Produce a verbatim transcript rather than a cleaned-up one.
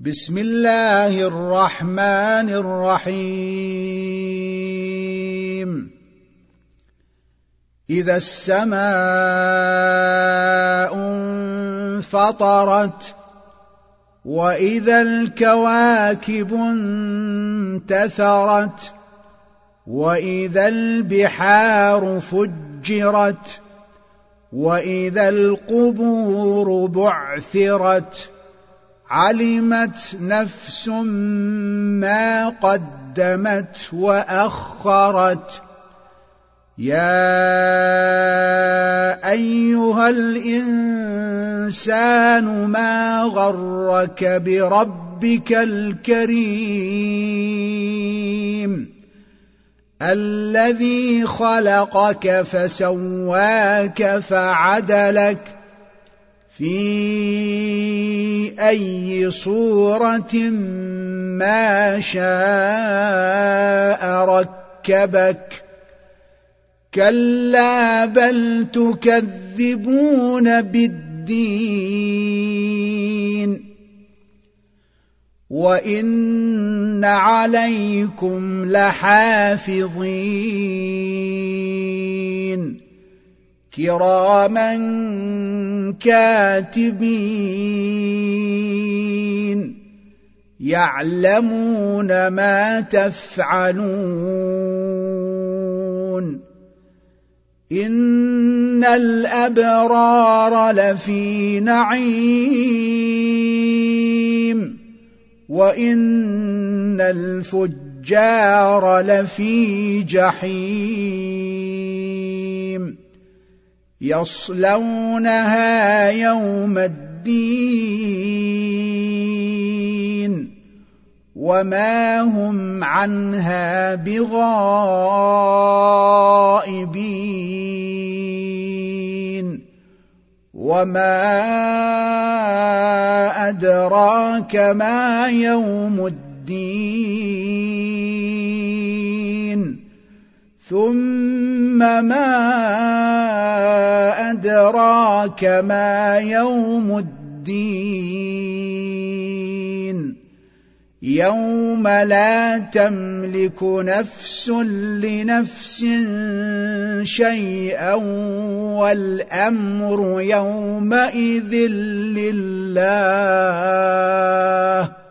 بسم الله الرحمن الرحيم إذا السماء انفطرت وإذا الكواكب انتثرت وإذا البحار فجرت وإذا القبور بعثرت علمت نفس ما قدمت وأخرت يا أيها الإنسان ما غرك بربك الكريم الذي خلقك فسواك فعدلك في أي صورة ما شاء ركبك كلا بل تكذبون بالدين وإن عليكم لحافظين كراما كاتبين يعلمون ما تفعلون إن الأبرار لفي نعيم وإن الفجار لفي جحيم يصلونها يوم الدين وما هم عنها بغائبين وما أدراك ما يوم الدين ثم ما أدراك ما يوم الدين يوم لا تملك نفس لنفس شيئا والأمر يومئذ لله